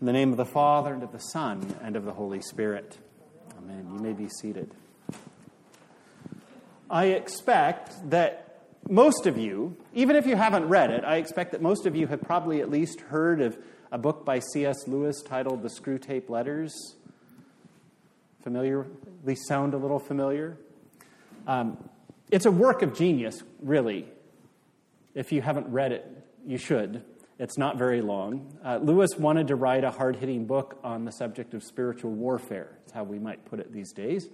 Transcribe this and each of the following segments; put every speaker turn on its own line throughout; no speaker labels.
In the name of the Father, and of the Son, and of the Holy Spirit. Amen. You may be seated. I expect that most of you, even if you haven't read it, I expect that most of you have probably at least heard of a book by C.S. Lewis titled The Screwtape Letters. Familiar? At least sound a little familiar? It's a work of genius, really. If you haven't read it, you should. It's not very long. Lewis wanted to write a hard-hitting book on the subject of spiritual warfare. That's how we might put it these days.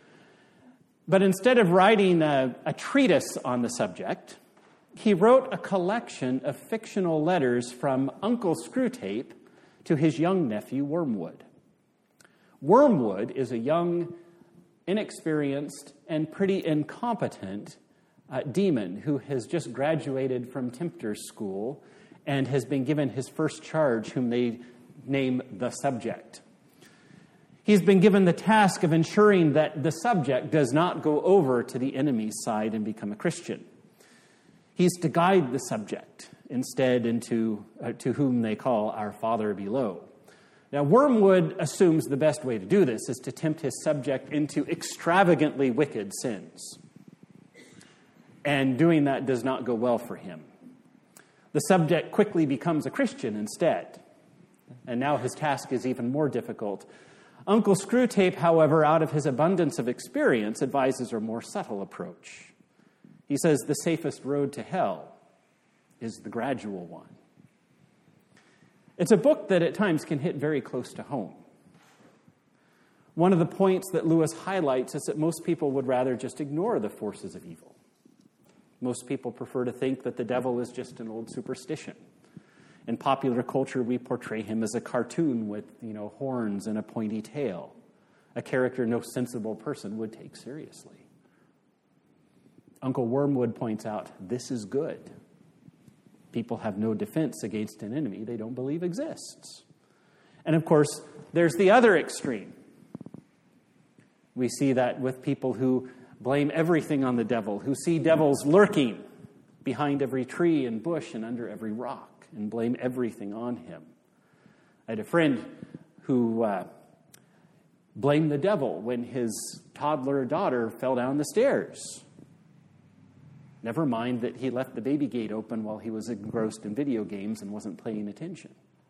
But instead of writing a treatise on the subject, he wrote a collection of fictional letters from Uncle Screwtape to his young nephew, Wormwood. Wormwood is a young, inexperienced, and pretty incompetent demon who has just graduated from Tempter's school and has been given his first charge, whom they name the subject. He's been given the task of ensuring that the subject does not go over to the enemy's side and become a Christian. He's to guide the subject instead into to whom they call our Father below. Now, Wormwood assumes the best way to do this is to tempt his subject into extravagantly wicked sins. And doing that does not go well for him. The subject quickly becomes a Christian instead. And now his task is even more difficult. Uncle Screwtape, however, out of his abundance of experience, advises a more subtle approach. He says the safest road to hell is the gradual one. It's a book that at times can hit very close to home. One of the points that Lewis highlights is that most people would rather just ignore the forces of evil. Most people prefer to think that the devil is just an old superstition. In popular culture, we portray him as a cartoon with, horns and a pointy tail, a character no sensible person would take seriously. Uncle Wormwood points out, this is good. People have no defense against an enemy they don't believe exists. And of course, there's the other extreme. We see that with people who blame everything on the devil, who see devils lurking behind every tree and bush and under every rock, and blame everything on him. I had a friend who blamed the devil when his toddler daughter fell down the stairs. Never mind that he left the baby gate open while he was engrossed in video games and wasn't paying attention.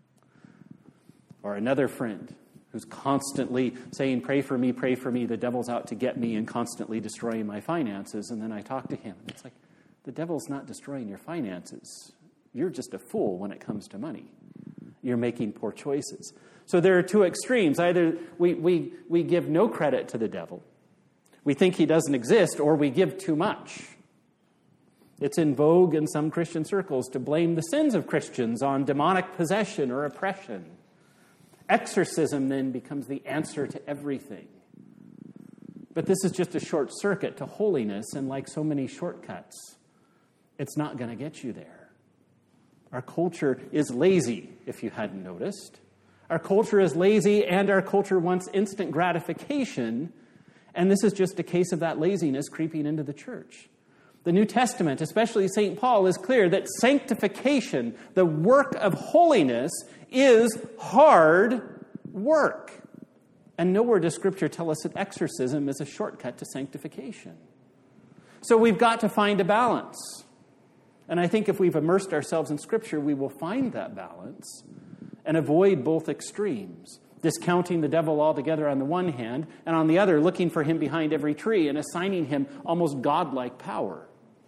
Or another friend who's constantly saying, pray for me, the devil's out to get me, and constantly destroying my finances. And then I talk to him. It's like, the devil's not destroying your finances. You're just a fool when it comes to money. You're making poor choices. So there are two extremes. Either we give no credit to the devil, we think he doesn't exist, or we give too much. It's in vogue in some Christian circles to blame the sins of Christians on demonic possession or oppression. Exorcism then becomes the answer to everything. But this is just a short circuit to holiness, and like so many shortcuts, it's not going to get you there. Our culture is lazy, if you hadn't noticed. Our culture is lazy, and our culture wants instant gratification, and this is just a case of that laziness creeping into the church. The New Testament, especially St. Paul, is clear that sanctification, the work of holiness, is hard work. And nowhere does Scripture tell us that exorcism is a shortcut to sanctification. So we've got to find a balance. And I think if we've immersed ourselves in Scripture, we will find that balance and avoid both extremes. Discounting the devil altogether on the one hand, and on the other, looking for him behind every tree and assigning him almost godlike power.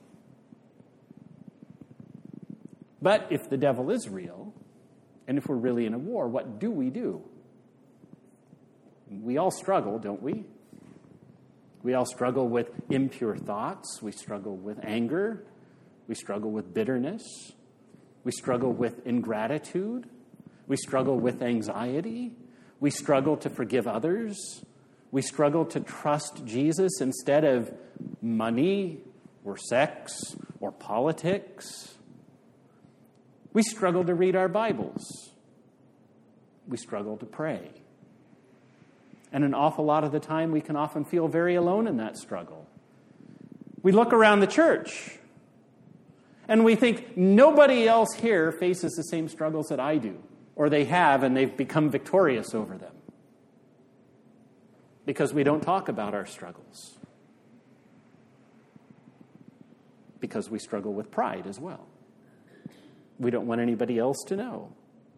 But if the devil is real, and if we're really in a war, what do? We all struggle, don't we? We all struggle with impure thoughts. We struggle with anger. We struggle with bitterness. We struggle with ingratitude. We struggle with anxiety. We struggle to forgive others. We struggle to trust Jesus instead of money or sex or politics. We struggle to read our Bibles. We struggle to pray. And an awful lot of the time, we can often feel very alone in that struggle. We look around the church, and we think nobody else here faces the same struggles that I do. or they have and they've become victorious over them. Because we don't talk about our struggles. Because we struggle with pride as well. We don't want anybody else to know.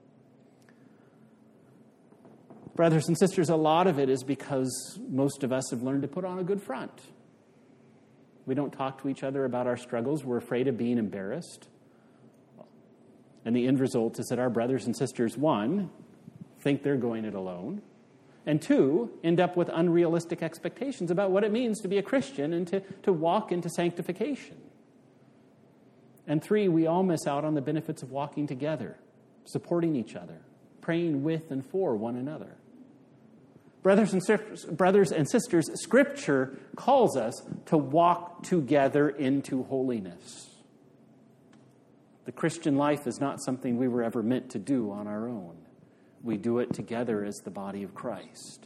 Brothers and sisters, a lot of it is because most of us have learned to put on a good front. We don't talk to each other about our struggles. We're afraid of being embarrassed. And the end result is that our brothers and sisters, one, think they're going it alone, and two, end up with unrealistic expectations about what it means to be a Christian and to walk into sanctification. And three, we all miss out on the benefits of walking together, supporting each other, praying with and for one another. Brothers and sisters, Scripture calls us to walk together into holiness. The Christian life is not something we were ever meant to do on our own. We do it together as the body of Christ.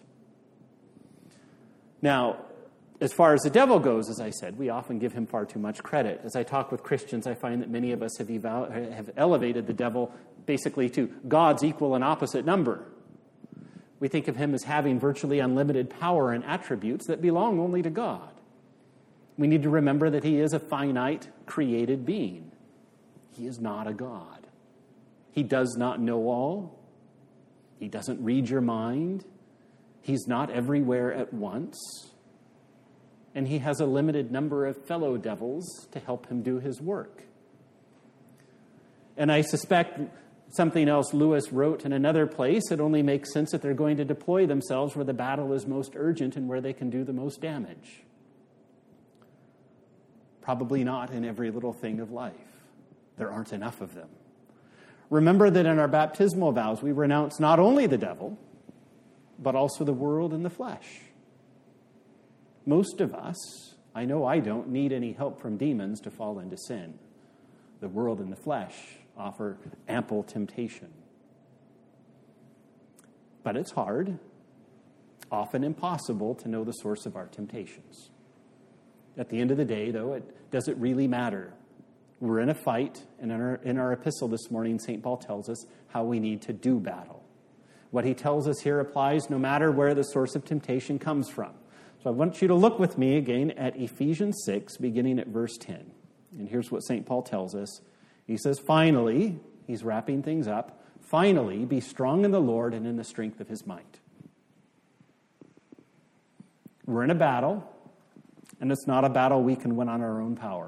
Now, as far as the devil goes, as I said, we often give him far too much credit. As I talk with Christians, I find that many of us have elevated the devil basically to God's equal and opposite number. We think of him as having virtually unlimited power and attributes that belong only to God. We need to remember that he is a finite, created being. He is not a God. He does not know all. He doesn't read your mind. He's not everywhere at once. And he has a limited number of fellow devils to help him do his work. And I suspect something else Lewis wrote in another place, it only makes sense that they're going to deploy themselves where the battle is most urgent and where they can do the most damage. Probably not in every little thing of life. There aren't enough of them. Remember that in our baptismal vows, we renounce not only the devil, but also the world and the flesh. Most of us, I know I don't, need any help from demons to fall into sin. The world and the flesh offer ample temptation. But it's hard, often impossible, to know the source of our temptations. At the end of the day, though, does it really matter? We're in a fight, and in our epistle this morning, St. Paul tells us how we need to do battle. What he tells us here applies no matter where the source of temptation comes from. So I want you to look with me again at Ephesians 6, beginning at verse 10. And here's what St. Paul tells us. He says, finally, he's wrapping things up, finally, be strong in the Lord and in the strength of his might. We're in a battle, and it's not a battle we can win on our own power.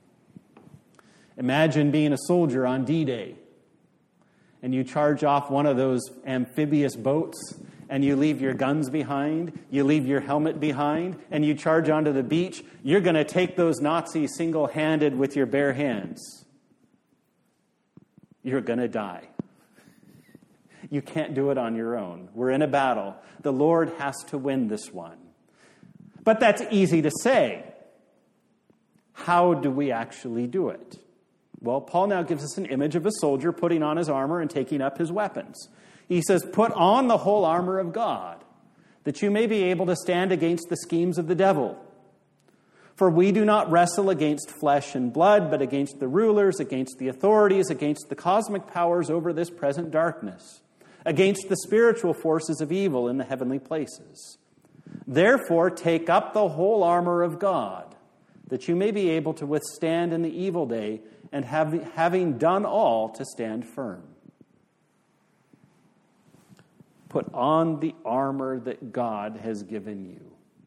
Imagine being a soldier on D-Day, and you charge off one of those amphibious boats, and you leave your guns behind, you leave your helmet behind, and you charge onto the beach. You're going to take those Nazis single-handed with your bare hands. You're going to die. You can't do it on your own. We're in a battle. The Lord has to win this one. But that's easy to say. How do we actually do it? Well, Paul now gives us an image of a soldier putting on his armor and taking up his weapons. He says, put on the whole armor of God, that you may be able to stand against the schemes of the devil. For we do not wrestle against flesh and blood, but against the rulers, against the authorities, against the cosmic powers over this present darkness, against the spiritual forces of evil in the heavenly places. Therefore, take up the whole armor of God, that you may be able to withstand in the evil day, and having done all, to stand firm. Put on the armor that God has given you.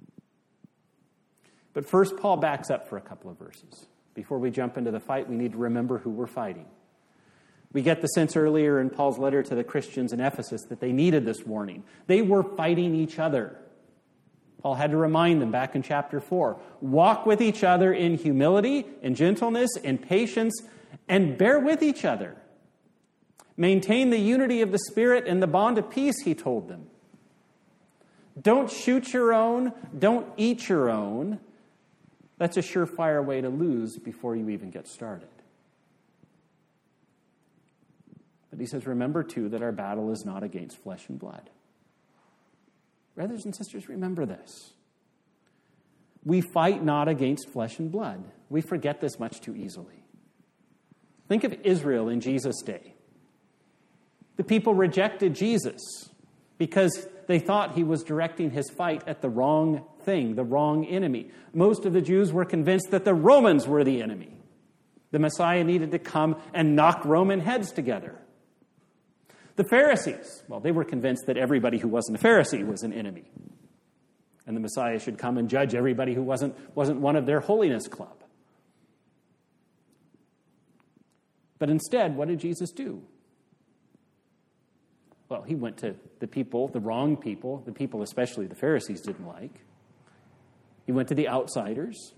But first, Paul backs up for a couple of verses. Before we jump into the fight, we need to remember who we're fighting. We get the sense earlier in Paul's letter to the Christians in Ephesus that they needed this warning. They were fighting each other. Paul had to remind them back in chapter 4, walk with each other in humility, in gentleness, in patience, and bear with each other. Maintain the unity of the Spirit and the bond of peace, he told them. Don't shoot your own, don't eat your own. That's a surefire way to lose before you even get started. But he says, remember too that our battle is not against flesh and blood. Brothers and sisters, remember this. We fight not against flesh and blood. We forget this much too easily. Think of Israel in Jesus' day. The people rejected Jesus because they thought he was directing his fight at the wrong thing, the wrong enemy. Most of the Jews were convinced that the Romans were the enemy. The Messiah needed to come and knock Roman heads together. The Pharisees, well, they were convinced that everybody who wasn't a Pharisee was an enemy. And the Messiah should come and judge everybody who wasn't one of their holiness club. But instead, what did Jesus do? Well, he went to the people, the wrong people, the people especially the Pharisees didn't like. He went to the outsiders.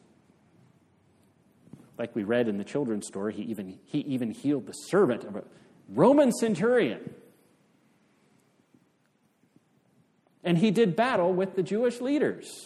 Like we read in the children's story, he even healed the servant of a Roman centurion. And he did battle with the Jewish leaders.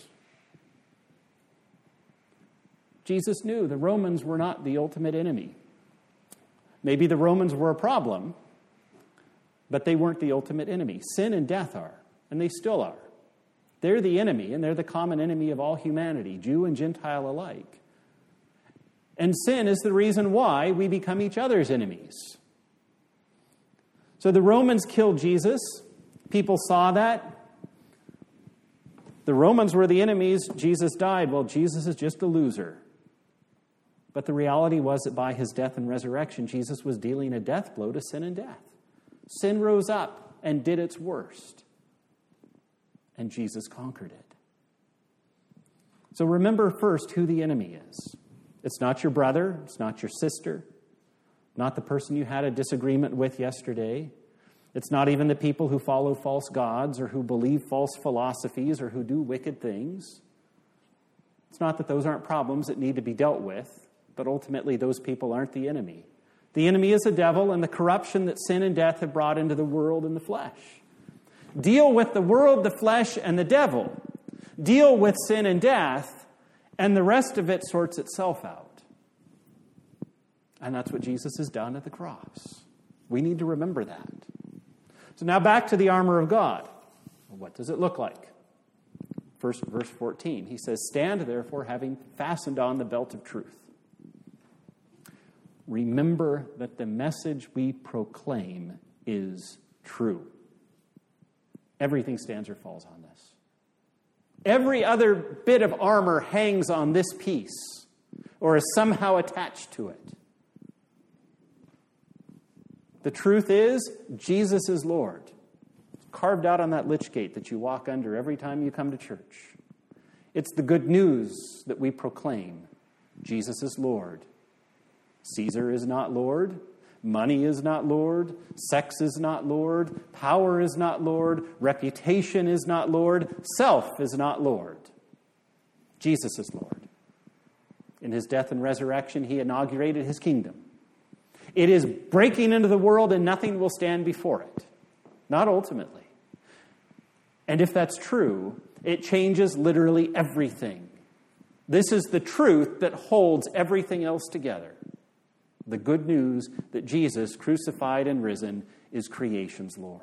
Jesus knew the Romans were not the ultimate enemy. Maybe the Romans were a problem, but they weren't the ultimate enemy. Sin and death are, and they still are. They're the enemy, and they're the common enemy of all humanity, Jew and Gentile alike. And sin is the reason why we become each other's enemies. So the Romans killed Jesus. People saw that. The Romans were the enemies. Jesus died. Well, Jesus is just a loser. But the reality was that by his death and resurrection, Jesus was dealing a death blow to sin and death. Sin rose up and did its worst. And Jesus conquered it. So remember first who the enemy is. It's not your brother. It's not your sister. Not the person you had a disagreement with yesterday. It's not even the people who follow false gods or who believe false philosophies or who do wicked things. It's not that those aren't problems that need to be dealt with, but ultimately those people aren't the enemy. The enemy is the devil and the corruption that sin and death have brought into the world and the flesh. Deal with the world, the flesh, and the devil. Deal with sin and death, and the rest of it sorts itself out. And that's what Jesus has done at the cross. We need to remember that. So now back to the armor of God. What does it look like? First, verse 14. He says, "Stand therefore, having fastened on the belt of truth. Remember that the message we proclaim is true." Everything stands or falls on this. Every other bit of armor hangs on this piece or is somehow attached to it. The truth is, Jesus is Lord. It's carved out on that lich gate that you walk under every time you come to church. It's the good news that we proclaim. Jesus is Lord. Caesar is not Lord. Money is not Lord. Sex is not Lord. Power is not Lord. Reputation is not Lord. Self is not Lord. Jesus is Lord. In his death and resurrection, he inaugurated his kingdom. It is breaking into the world and nothing will stand before it. Not ultimately. And if that's true, it changes literally everything. This is the truth that holds everything else together. The good news that Jesus, crucified and risen, is creation's Lord.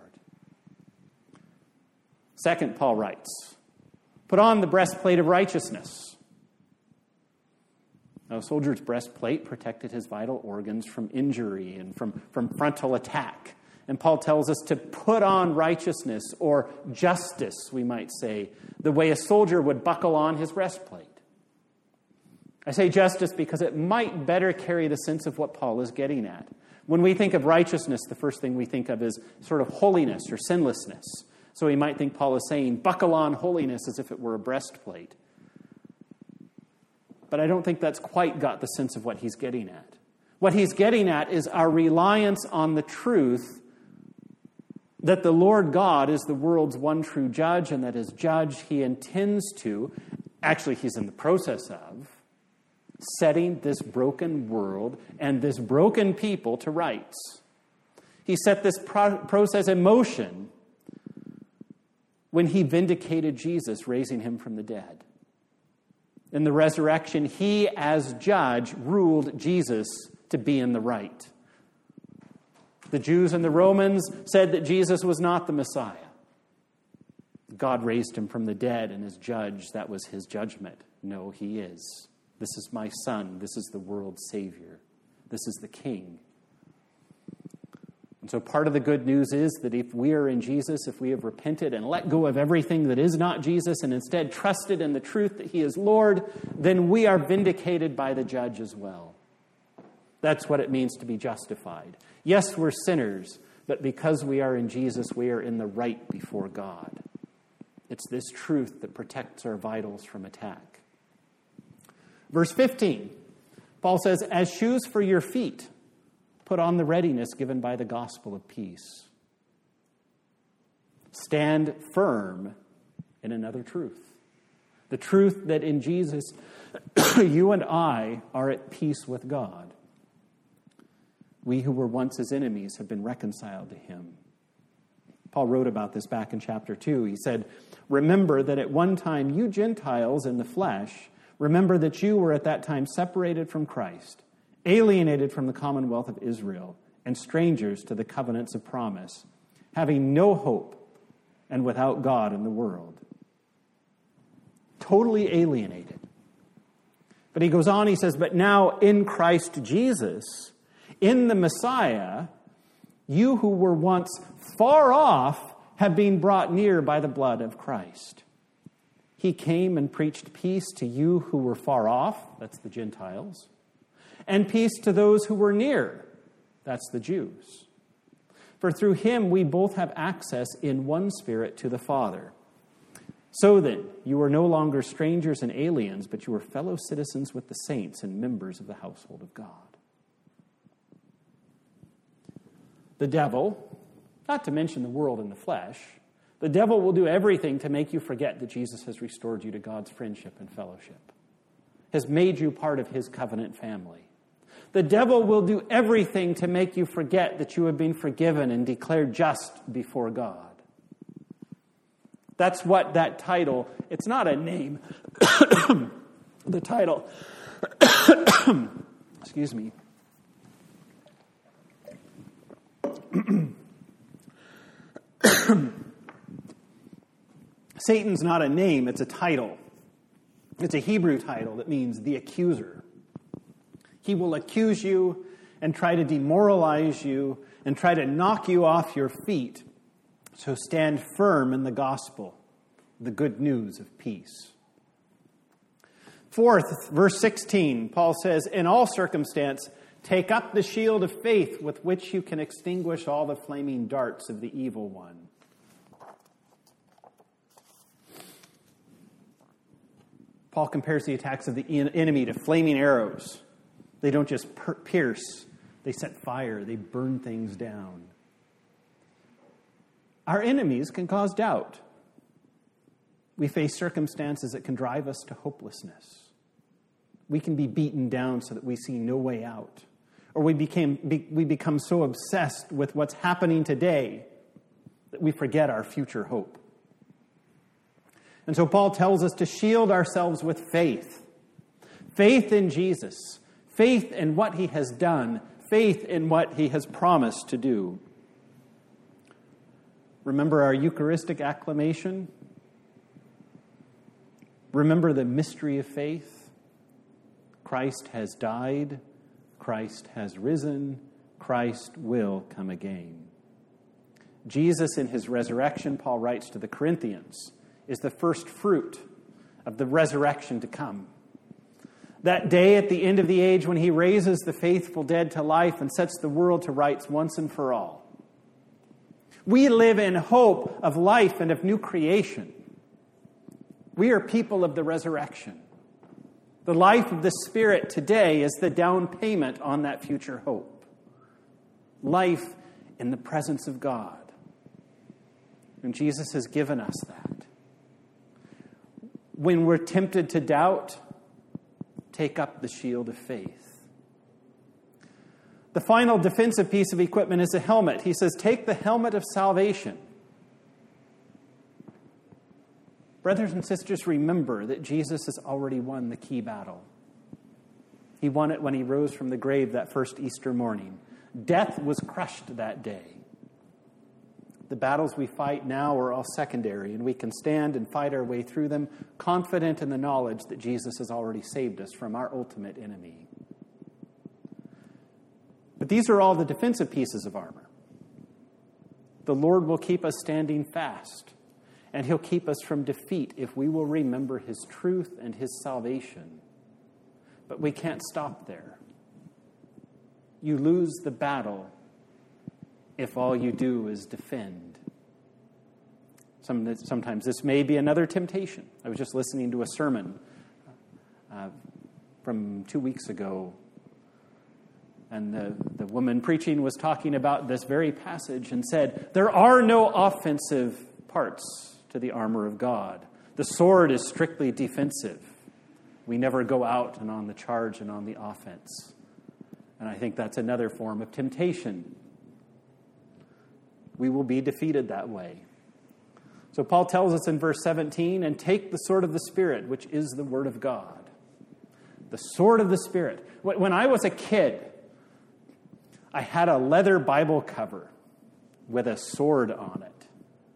Second, Paul writes, "Put on the breastplate of righteousness." Now, a soldier's breastplate protected his vital organs from injury and from frontal attack. And Paul tells us to put on righteousness, or justice, we might say, the way a soldier would buckle on his breastplate. I say justice because it might better carry the sense of what Paul is getting at. When we think of righteousness, the first thing we think of is sort of holiness or sinlessness. So we might think Paul is saying, buckle on holiness as if it were a breastplate. But I don't think that's quite got the sense of what he's getting at. What he's getting at is our reliance on the truth that the Lord God is the world's one true judge, and that as judge he intends to, actually he's in the process of, setting this broken world and this broken people to rights. He set this process in motion when he vindicated Jesus, raising him from the dead. In the resurrection, he, as judge, ruled Jesus to be in the right. The Jews and the Romans said that Jesus was not the Messiah. God raised him from the dead, and as judge, that was his judgment. No, he is. This is my son. This is the world's Savior. This is the King. And so part of the good news is that if we are in Jesus, if we have repented and let go of everything that is not Jesus and instead trusted in the truth that he is Lord, then we are vindicated by the judge as well. That's what it means to be justified. Yes, we're sinners, but because we are in Jesus, we are in the right before God. It's this truth that protects our vitals from attack. Verse 15, Paul says, as shoes for your feet, put on the readiness given by the gospel of peace. Stand firm in another truth. The truth that in Jesus, you and I are at peace with God. We who were once his enemies have been reconciled to him. Paul wrote about this back in chapter 2. He said, remember that at one time you Gentiles in the flesh, remember that you were at that time separated from Christ, alienated from the commonwealth of Israel, and strangers to the covenants of promise, having no hope and without God in the world. Totally alienated. But he goes on, he says, but now in Christ Jesus, in the Messiah, you who were once far off have been brought near by the blood of Christ. He came and preached peace to you who were far off, that's the Gentiles, and peace to those who were near, that's the Jews. For through him we both have access in one Spirit to the Father. So then, you are no longer strangers and aliens, but you are fellow citizens with the saints and members of the household of God. The devil, not to mention the world and the flesh, the devil will do everything to make you forget that Jesus has restored you to God's friendship and fellowship, has made you part of his covenant family. The devil will do everything to make you forget that you have been forgiven and declared just before God. That's what that title, it's not a name. The title, excuse me. Satan's not a name, it's a title. It's a Hebrew title that means the accuser. He will accuse you and try to demoralize you and try to knock you off your feet. So stand firm in the gospel, the good news of peace. Fourth, verse 16, Paul says, in all circumstance, take up the shield of faith with which you can extinguish all the flaming darts of the evil one. Paul compares the attacks of the enemy to flaming arrows. They don't just pierce, they set fire, they burn things down. Our enemies can cause doubt. We face circumstances that can drive us to hopelessness. We can be beaten down so that we see no way out. Or we become so obsessed with what's happening today that we forget our future hope. And so Paul tells us to shield ourselves with faith. Faith in Jesus. Faith in what he has done. Faith in what he has promised to do. Remember our Eucharistic acclamation? Remember the mystery of faith? Christ has died. Christ has risen. Christ will come again. Jesus in his resurrection, Paul writes to the Corinthians, is the first fruit of the resurrection to come. That day at the end of the age when he raises the faithful dead to life and sets the world to rights once and for all. We live in hope of life and of new creation. We are people of the resurrection. The life of the Spirit today is the down payment on that future hope. Life in the presence of God. And Jesus has given us that. When we're tempted to doubt, take up the shield of faith. The final defensive piece of equipment is a helmet. He says, take the helmet of salvation. Brothers and sisters, remember that Jesus has already won the key battle. He won it when he rose from the grave that first Easter morning. Death was crushed that day. The battles we fight now are all secondary, and we can stand and fight our way through them, confident in the knowledge that Jesus has already saved us from our ultimate enemy. But these are all the defensive pieces of armor. The Lord will keep us standing fast, and he'll keep us from defeat if we will remember his truth and his salvation. But we can't stop there. You lose the battle if all you do is defend. Sometimes this may be another temptation. I was just listening to a sermon from 2 weeks ago, and the woman preaching was talking about this very passage and said, there are no offensive parts to the armor of God. The sword is strictly defensive. We never go out and on the charge and on the offense. And I think that's another form of temptation. We will be defeated that way. So Paul tells us in verse 17, and take the sword of the Spirit, which is the word of God. The sword of the Spirit. When I was a kid, I had a leather Bible cover with a sword on it.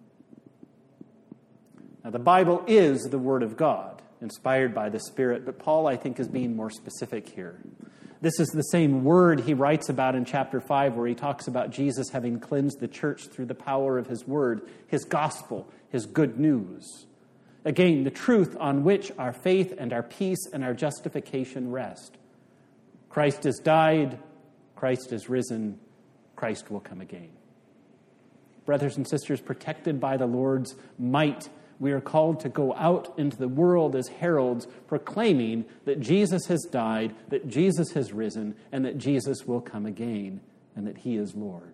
Now, the Bible is the word of God, inspired by the Spirit, but Paul, I think, is being more specific here. This is the same word he writes about in chapter 5, where he talks about Jesus having cleansed the church through the power of his word, his gospel, his good news. Again, the truth on which our faith and our peace and our justification rest. Christ has died, Christ is risen, Christ will come again. Brothers and sisters, protected by the Lord's might, we are called to go out into the world as heralds, proclaiming that Jesus has died, that Jesus has risen, and that Jesus will come again, and that he is Lord.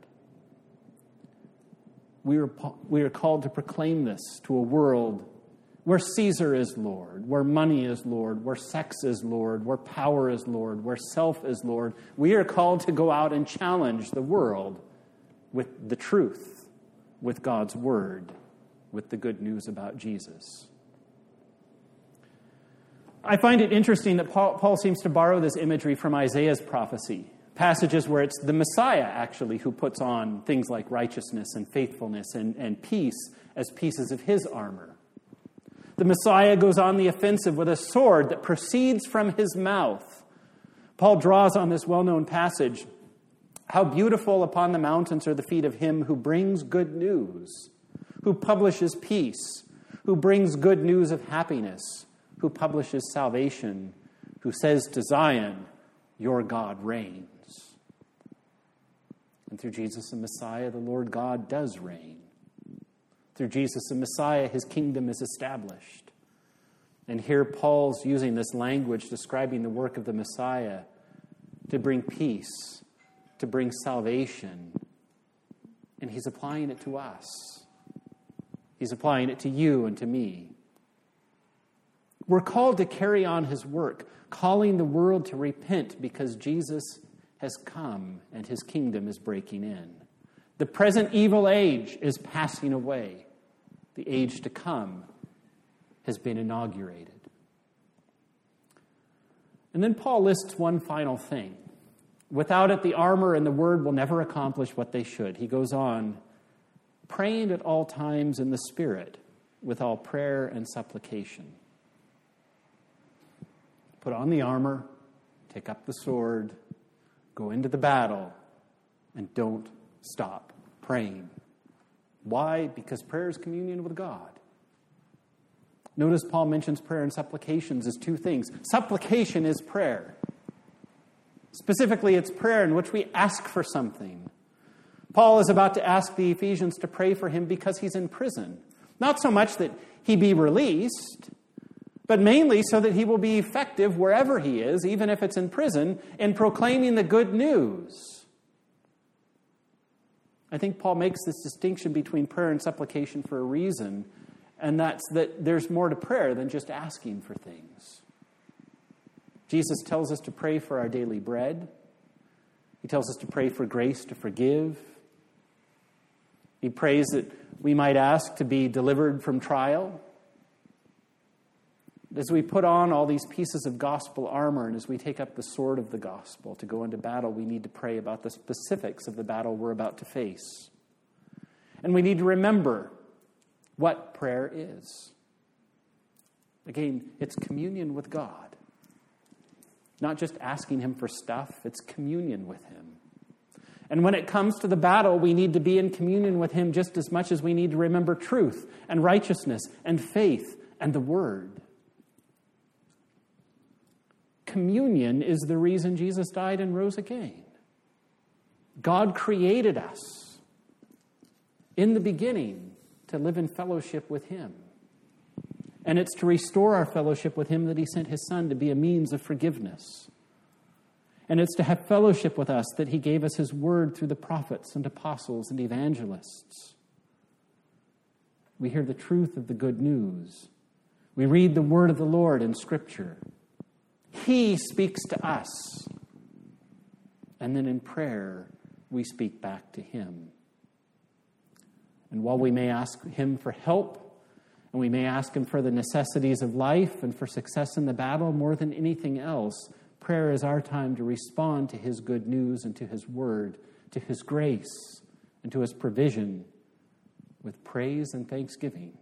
We are called to proclaim this to a world where Caesar is Lord, where money is Lord, where sex is Lord, where power is Lord, where self is Lord. We are called to go out and challenge the world with the truth, with God's word, with the good news about Jesus. I find it interesting that Paul seems to borrow this imagery from Isaiah's prophecy, passages where it's the Messiah, actually, who puts on things like righteousness and faithfulness and peace as pieces of his armor. The Messiah goes on the offensive with a sword that proceeds from his mouth. Paul draws on this well-known passage, how beautiful upon the mountains are the feet of him who brings good news, who publishes peace, who brings good news of happiness, who publishes salvation, who says to Zion, your God reigns. And through Jesus the Messiah, the Lord God does reign. Through Jesus the Messiah, his kingdom is established. And here Paul's using this language describing the work of the Messiah to bring peace, to bring salvation. And he's applying it to us. He's applying it to you and to me. We're called to carry on his work, calling the world to repent because Jesus has come and his kingdom is breaking in. The present evil age is passing away. The age to come has been inaugurated. And then Paul lists one final thing. Without it, the armor and the word will never accomplish what they should. He goes on, praying at all times in the Spirit, with all prayer and supplication. Put on the armor, take up the sword, go into the battle, and don't stop praying. Why? Because prayer is communion with God. Notice Paul mentions prayer and supplications as two things. Supplication is prayer. Specifically, it's prayer in which we ask for something. Paul is about to ask the Ephesians to pray for him because he's in prison. Not so much that he be released, but mainly so that he will be effective wherever he is, even if it's in prison, in proclaiming the good news. I think Paul makes this distinction between prayer and supplication for a reason, and that's that there's more to prayer than just asking for things. Jesus tells us to pray for our daily bread. He tells us to pray for grace to forgive. He prays that we might ask to be delivered from trial. As we put on all these pieces of gospel armor and as we take up the sword of the gospel to go into battle, we need to pray about the specifics of the battle we're about to face. And we need to remember what prayer is. Again, it's communion with God. Not just asking him for stuff, it's communion with him. And when it comes to the battle, we need to be in communion with him just as much as we need to remember truth and righteousness and faith and the Word. Communion is the reason Jesus died and rose again. God created us in the beginning to live in fellowship with him. And it's to restore our fellowship with him that he sent his Son to be a means of forgiveness. And it's to have fellowship with us that he gave us his word through the prophets and apostles and evangelists. We hear the truth of the good news. We read the word of the Lord in Scripture. He speaks to us. And then in prayer, we speak back to him. And while we may ask him for help, and we may ask him for the necessities of life and for success in the battle, more than anything else, prayer is our time to respond to his good news and to his word, to his grace and to his provision with praise and thanksgiving.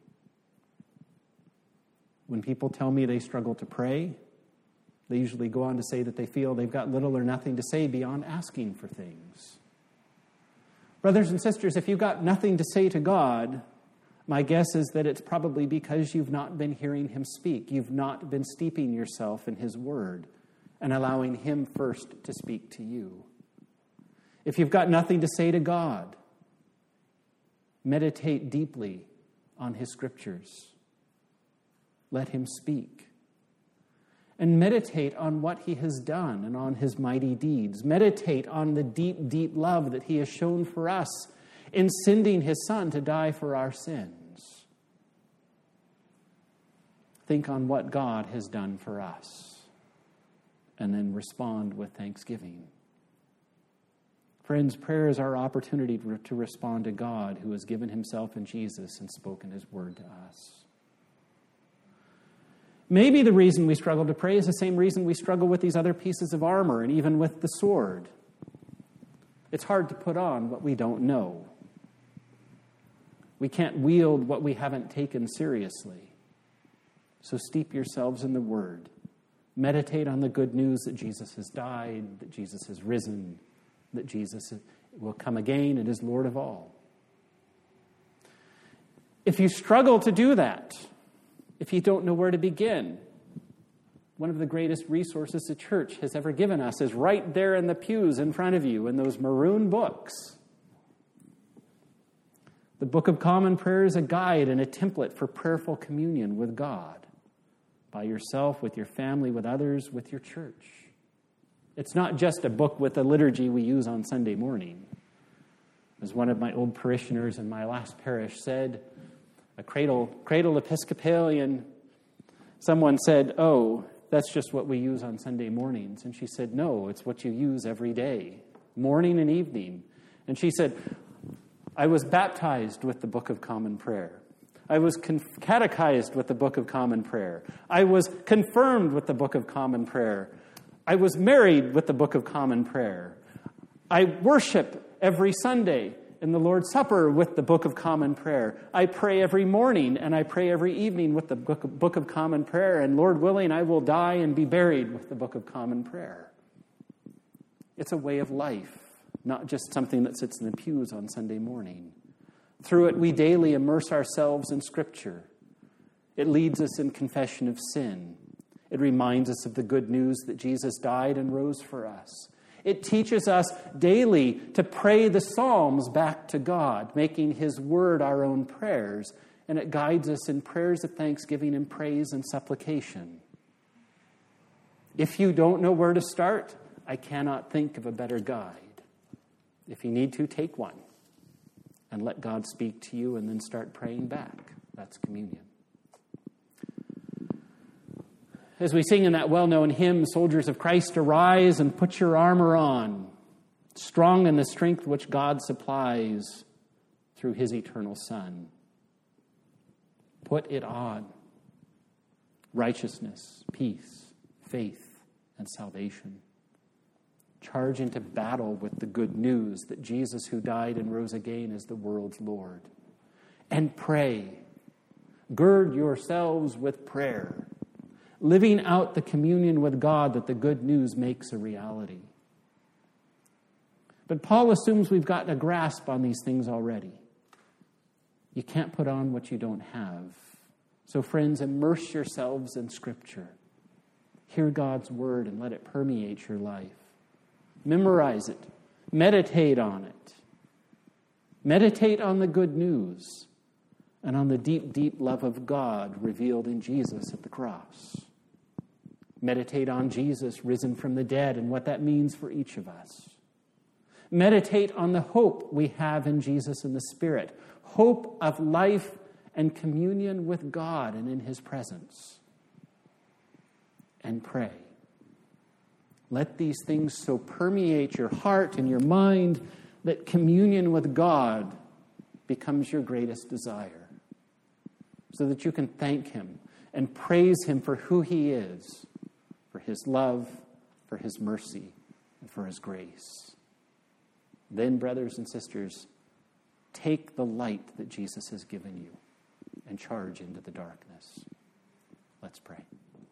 When people tell me they struggle to pray, they usually go on to say that they feel they've got little or nothing to say beyond asking for things. Brothers and sisters, if you've got nothing to say to God, my guess is that it's probably because you've not been hearing him speak. You've not been steeping yourself in his word and allowing him first to speak to you. If you've got nothing to say to God, meditate deeply on his scriptures. Let him speak. And meditate on what he has done and on his mighty deeds. Meditate on the deep, deep love that he has shown for us in sending his Son to die for our sins. Think on what God has done for us, and then respond with thanksgiving. Friends, prayer is our opportunity to respond to God who has given himself in Jesus and spoken his word to us. Maybe the reason we struggle to pray is the same reason we struggle with these other pieces of armor and even with the sword. It's hard to put on what we don't know. We can't wield what we haven't taken seriously. So steep yourselves in the word. Meditate on the good news that Jesus has died, that Jesus has risen, that Jesus will come again and is Lord of all. If you struggle to do that, if you don't know where to begin, one of the greatest resources the church has ever given us is right there in the pews in front of you in those maroon books. The Book of Common Prayer is a guide and a template for prayerful communion with God, by yourself, with your family, with others, with your church. It's not just a book with a liturgy we use on Sunday morning. As one of my old parishioners in my last parish said, a cradle Episcopalian, someone said, "Oh, that's just what we use on Sunday mornings." And she said, "No, it's what you use every day, morning and evening." And she said, "I was baptized with the Book of Common Prayer. I was catechized with the Book of Common Prayer. I was confirmed with the Book of Common Prayer. I was married with the Book of Common Prayer. I worship every Sunday in the Lord's Supper with the Book of Common Prayer. I pray every morning and I pray every evening with the Book of Common Prayer. And Lord willing, I will die and be buried with the Book of Common Prayer." It's a way of life, not just something that sits in the pews on Sunday morning. Through it, we daily immerse ourselves in Scripture. It leads us in confession of sin. It reminds us of the good news that Jesus died and rose for us. It teaches us daily to pray the Psalms back to God, making his word our own prayers. And it guides us in prayers of thanksgiving and praise and supplication. If you don't know where to start, I cannot think of a better guide. If you need to, take one and let God speak to you and then start praying back. That's communion. As we sing in that well-known hymn, "Soldiers of Christ, arise and put your armor on, strong in the strength which God supplies through his eternal Son." Put it on. Righteousness, peace, faith, and salvation. Charge into battle with the good news that Jesus, who died and rose again, is the world's Lord. And pray. Gird yourselves with prayer, living out the communion with God that the good news makes a reality. But Paul assumes we've gotten a grasp on these things already. You can't put on what you don't have. So friends, immerse yourselves in Scripture. Hear God's word and let it permeate your life. Memorize it. Meditate on it. Meditate on the good news and on the deep, deep love of God revealed in Jesus at the cross. Meditate on Jesus risen from the dead and what that means for each of us. Meditate on the hope we have in Jesus and the Spirit. Hope of life and communion with God and in His presence. And pray. Let these things so permeate your heart and your mind that communion with God becomes your greatest desire, so that you can thank Him and praise Him for who He is, for His love, for His mercy, and for His grace. Then, brothers and sisters, take the light that Jesus has given you and charge into the darkness. Let's pray.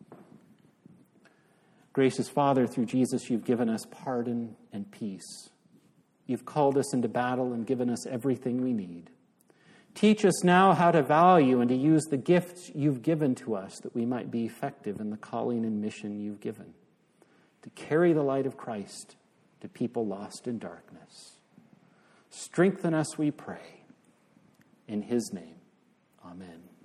Gracious Father, through Jesus, you've given us pardon and peace. You've called us into battle and given us everything we need. Teach us now how to value and to use the gifts you've given to us that we might be effective in the calling and mission you've given, to carry the light of Christ to people lost in darkness. Strengthen us, we pray. In His name, amen.